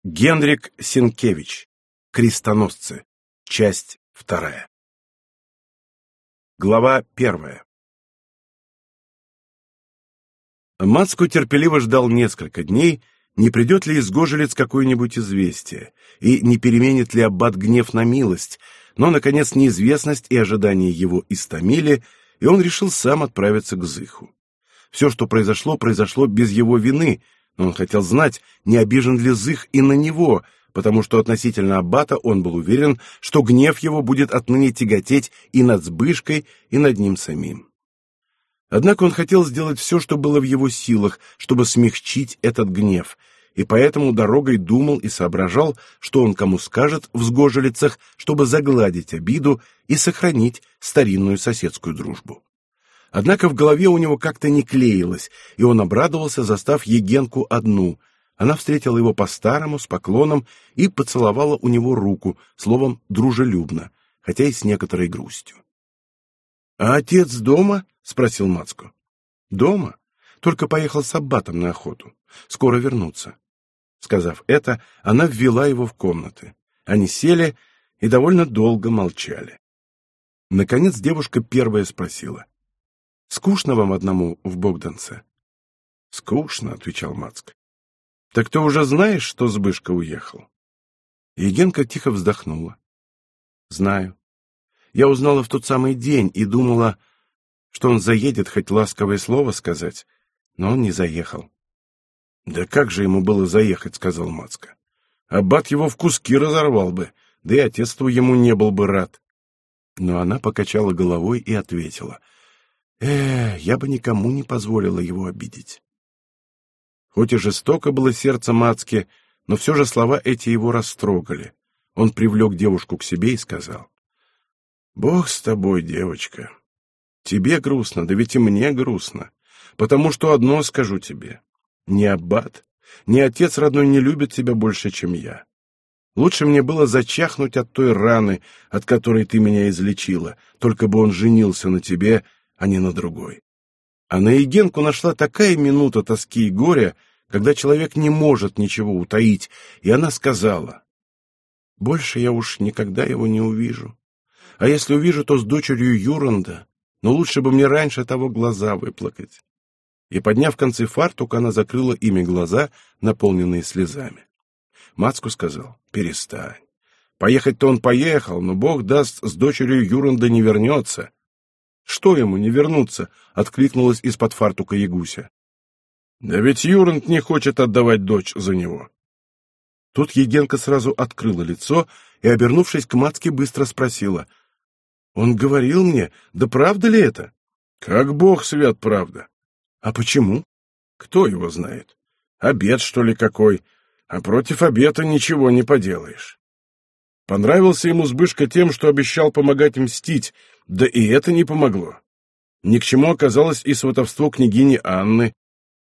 Генрик Сенкевич. Крестоносцы. Часть 2. Глава 1. Мацко терпеливо ждал несколько дней, не придет ли из Гожелец какое-нибудь известие, и не переменит ли аббат гнев на милость, но, наконец, неизвестность и ожидания его истомили, и он решил сам отправиться к Зыху. Все, что произошло, произошло без его вины, но он хотел знать, не обижен ли Зых и на него, потому что относительно аббата он был уверен, что гнев его будет отныне тяготеть и над Збышкой, и над ним самим. Однако он хотел сделать все, что было в его силах, чтобы смягчить этот гнев, и поэтому дорогой думал и соображал, что он кому скажет в Сгожелицах, чтобы загладить обиду и сохранить старинную соседскую дружбу. Однако в голове у него как-то не клеилось, и он обрадовался, застав Егенку одну. Она встретила его по-старому, с поклоном, и поцеловала у него руку, словом, дружелюбно, хотя и с некоторой грустью. — А отец дома? — спросил Мацко. — Дома. Только поехал с аббатом на охоту. Скоро вернутся. Сказав это, она ввела его в комнаты. Они сели и довольно долго молчали. Наконец девушка первая спросила: — Скучно вам одному в Богданце? — Скучно, — отвечал Мацко. — Так ты уже знаешь, что Збышка уехал? Егенка тихо вздохнула. — Знаю. Я узнала в тот самый день и думала, что он заедет хоть ласковое слово сказать, но он не заехал. — Да как же ему было заехать, — сказал Мацко. — Аббат его в куски разорвал бы, да и отец твой ему не был бы рад. Но она покачала головой и ответила: — я бы никому не позволила его обидеть. Хоть и жестоко было сердце Мацки, но все же слова эти его растрогали. Он привлек девушку к себе и сказал: — Бог с тобой, девочка. Тебе грустно, да ведь и мне грустно, потому что одно скажу тебе: ни аббат, ни отец родной не любят тебя больше, чем я. Лучше мне было зачахнуть от той раны, от которой ты меня излечила, только бы он женился на тебе, а не на другой. А на Егенку нашла такая минута тоски и горя, когда человек не может ничего утаить, и она сказала: «Больше я уж никогда его не увижу. А если увижу, то с дочерью Юранда, но лучше бы мне раньше того глаза выплакать». И, подняв концы фартука, она закрыла ими глаза, наполненные слезами. Мацко сказал: «Перестань. Поехать-то он поехал, но Бог даст, с дочерью Юранда не вернется». «Что ему не вернуться?» — откликнулась из-под фартука Ягуся. «Да ведь Юранд не хочет отдавать дочь за него». Тут Егенка сразу открыла лицо и, обернувшись к Мацке, быстро спросила: «Он говорил мне, да правда ли это?» «Как Бог свят, правда». «А почему?» «Кто его знает? Обед, что ли, какой? А против обета ничего не поделаешь». Понравился ему Збышка тем, что обещал помогать мстить, да и это не помогло. Ни к чему оказалось и сватовство княгини Анны.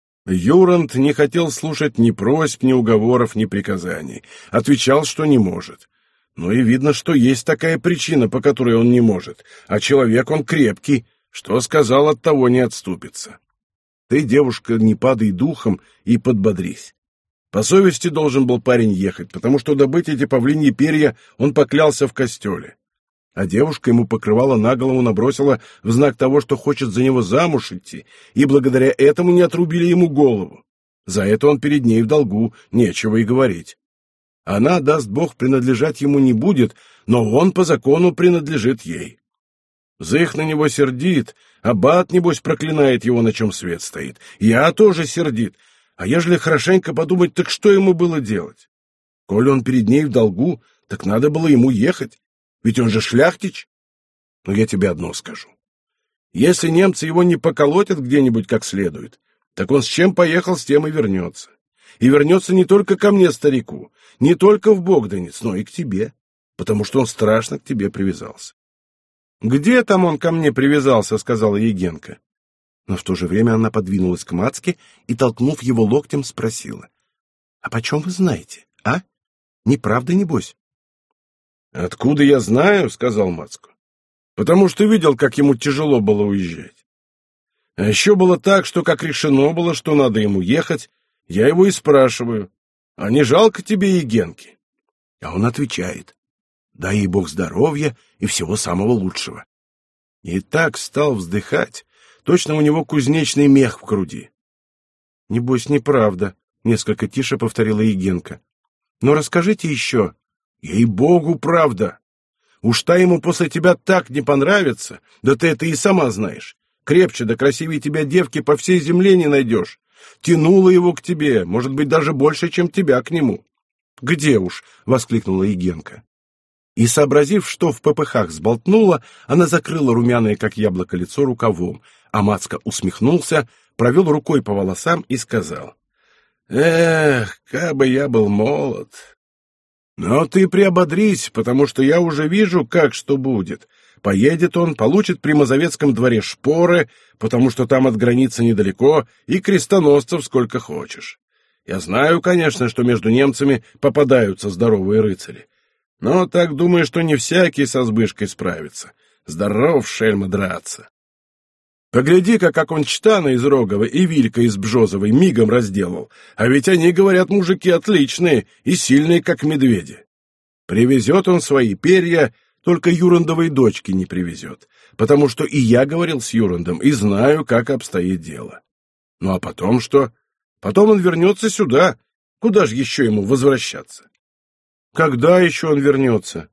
Юранд не хотел слушать ни просьб, ни уговоров, ни приказаний. Отвечал, что не может. Но и видно, что есть такая причина, по которой он не может. А человек он крепкий, что сказал, от того не отступится. Ты, девушка, не падай духом и подбодрись. По совести должен был парень ехать, потому что добыть эти павлиньи перья он поклялся в костеле. А девушка ему покрывало на голову набросила в знак того, что хочет за него замуж идти, и благодаря этому не отрубили ему голову. За это он перед ней в долгу, нечего и говорить. Она, даст Бог, принадлежать ему не будет, но он по закону принадлежит ей. Зых на него сердит, аббат, небось, проклинает его, на чем свет стоит. Я тоже сердит. А ежели хорошенько подумать, так что ему было делать? Коли он перед ней в долгу, так надо было ему ехать. Ведь он же шляхтич. Но я тебе одно скажу. Если немцы его не поколотят где-нибудь как следует, так он с чем поехал, с тем и вернется. И вернется не только ко мне, старику, не только в Богданец, но и к тебе, потому что он страшно к тебе привязался. — Где там он ко мне привязался? — сказала Егенка. Но в то же время она подвинулась к Мацке и, толкнув его локтем, спросила: — А почем вы знаете, а? Неправда, небось? — Откуда я знаю? — сказал Мацко. — Потому что видел, как ему тяжело было уезжать. А еще было так, что как решено было, что надо ему ехать, я его и спрашиваю: А не жалко тебе Егенки? А он отвечает: дай ей Бог здоровья и всего самого лучшего. И так стал вздыхать, точно у него кузнечный мех в груди. Небось, неправда, несколько тише повторила Егенка. Но расскажите еще. Ей-богу, правда. Уж та ему после тебя так не понравится, да ты это и сама знаешь. Крепче да красивее тебя девки по всей земле не найдешь. Тянула его к тебе, может быть, даже больше, чем тебя к нему. Где уж, воскликнула Егенка. И, сообразив, что в попыхах сболтнула, она закрыла румяное, как яблоко, лицо рукавом, а Мацко усмехнулся, провел рукой по волосам и сказал: «Эх, кабы я был молод! Но ты приободрись, потому что я уже вижу, как что будет. Поедет он, получит при Мазовецком дворе шпоры, потому что там от границы недалеко, и крестоносцев сколько хочешь. Я знаю, конечно, что между немцами попадаются здоровые рыцари. Но так думаю, что не всякий со Збышкой справится. Здоров, шельма, драться. Погляди-ка, как он Чтана из Рогова и Вилька из Бжозовой мигом разделал. А ведь они, говорят, мужики отличные и сильные, как медведи. Привезет он свои перья, только Юрандовой дочки не привезет, потому что и я говорил с Юрандом и знаю, как обстоит дело. Ну а потом что? Потом он вернется сюда. Куда же еще ему возвращаться? Когда еще он вернется?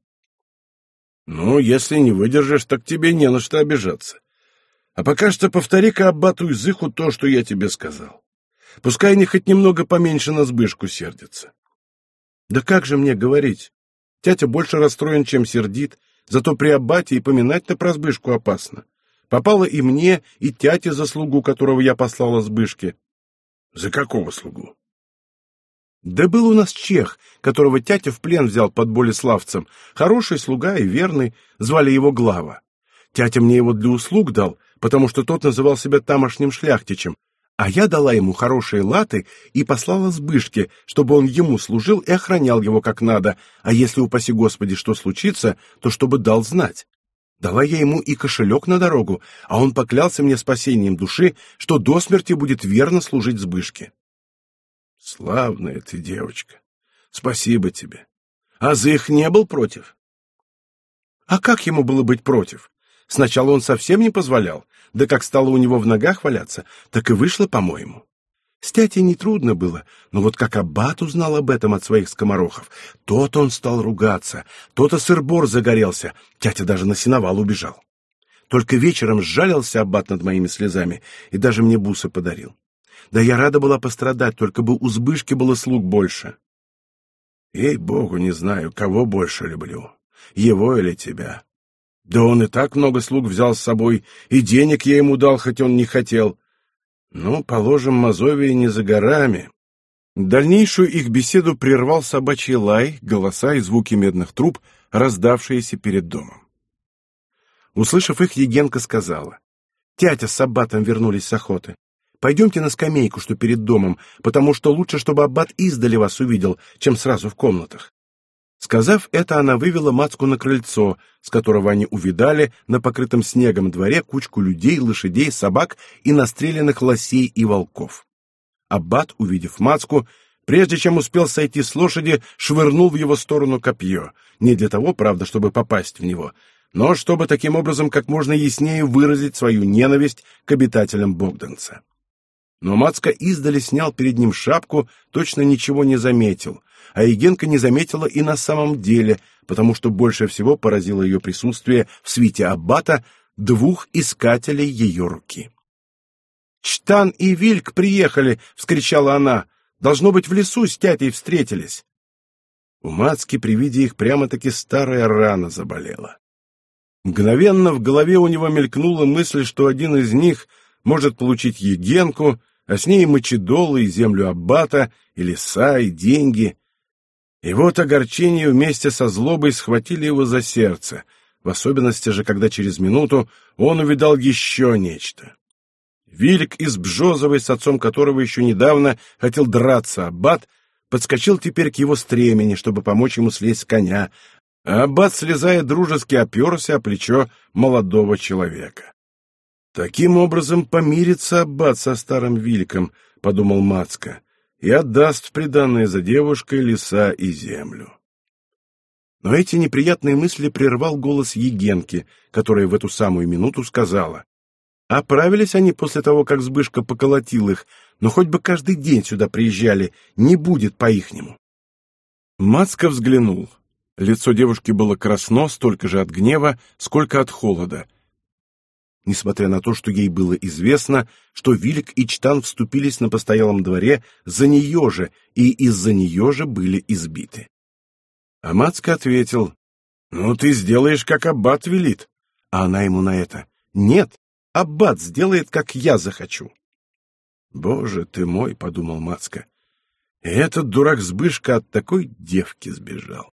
Ну, если не выдержишь, так тебе не на что обижаться. А пока что повтори-ка аббату Изыху то, что я тебе сказал. Пускай они хоть немного поменьше на Збышку сердятся. Да как же мне говорить? Тятя больше расстроен, чем сердит, зато при аббате и поминать-то про Збышку опасно. Попало и мне, и тяте за слугу, которого я послала Збышке. За какого слугу? Да был у нас чех, которого тятя в плен взял под Болеславцем. Хороший слуга и верный, звали его Глава. Тятя мне его для услуг дал, потому что тот называл себя тамошним шляхтичем, а я дала ему хорошие латы и послала Збышке, чтобы он ему служил и охранял его как надо, а если, упаси Господи, что случится, то чтобы дал знать. Дала я ему и кошелек на дорогу, а он поклялся мне спасением души, что до смерти будет верно служить Збышке. Славная ты девочка. Спасибо тебе. А Зых не был против? А как ему было быть против? Сначала он совсем не позволял, да как стало у него в ногах валяться, так и вышло, по-моему. С тятей нетрудно было, но вот как аббат узнал об этом от своих скоморохов, тот он стал ругаться, то-то сыр-бор загорелся, тятя даже на сеновал убежал. Только вечером сжалился аббат над моими слезами и даже мне бусы подарил. Да я рада была пострадать, только бы у Збышки было слуг больше. Ей-богу, не знаю, кого больше люблю, его или тебя. Да он и так много слуг взял с собой, и денег я ему дал, хоть он не хотел. Ну, положим, Мазовия не за горами. Дальнейшую их беседу прервал собачий лай, голоса и звуки медных труб, раздавшиеся перед домом. Услышав их, Егенка сказала: «Тятя с аббатом вернулись с охоты. Пойдемте на скамейку, что перед домом, потому что лучше, чтобы аббат издали вас увидел, чем сразу в комнатах». Сказав это, она вывела Мацку на крыльцо, с которого они увидали на покрытом снегом дворе кучку людей, лошадей, собак и настреленных лосей и волков. Аббат, увидев Мацку, прежде чем успел сойти с лошади, швырнул в его сторону копье, не для того, правда, чтобы попасть в него, но чтобы таким образом как можно яснее выразить свою ненависть к обитателям Богданца. Но Мацко издали снял перед ним шапку, точно ничего не заметил, а Егенка не заметила и на самом деле, потому что больше всего поразило ее присутствие в свите аббата двух искателей ее руки. «Чтан и Вильк приехали!» — вскричала она. «Должно быть, в лесу с тятей встретились». У Мацки при виде их прямо-таки старая рана заболела. Мгновенно в голове у него мелькнула мысль, что один из них может получить Егенку, а с ней и мочедолы, и землю аббата, и леса, и деньги. И вот огорчение вместе со злобой схватили его за сердце, в особенности же, когда через минуту он увидал еще нечто. Вильк из Бжозовой, с отцом которого еще недавно хотел драться аббат, подскочил теперь к его стремени, чтобы помочь ему слезть с коня, а аббат, слезая, дружески оперся о плечо молодого человека. «Таким образом помирится аббат со старым Вильком», — подумал Мацко. и отдаст в приданое за девушкой леса и землю. Но эти неприятные мысли прервал голос Егенки, которая в эту самую минуту сказала: «Оправились они после того, как Збышка поколотил их, но хоть бы каждый день сюда приезжали, не будет по-ихнему». Мацко взглянул. Лицо девушки было красно столько же от гнева, сколько от холода. Несмотря на то, что ей было известно, что Вилик и Чтан вступились на постоялом дворе за нее же и из-за нее же были избиты. А Мацко ответил: «Ну, ты сделаешь, как аббат велит». А она ему на это: «Нет, аббат сделает, как я захочу». «Боже ты мой», — подумал Мацко, — «этот дурак Збышка от такой девки сбежал».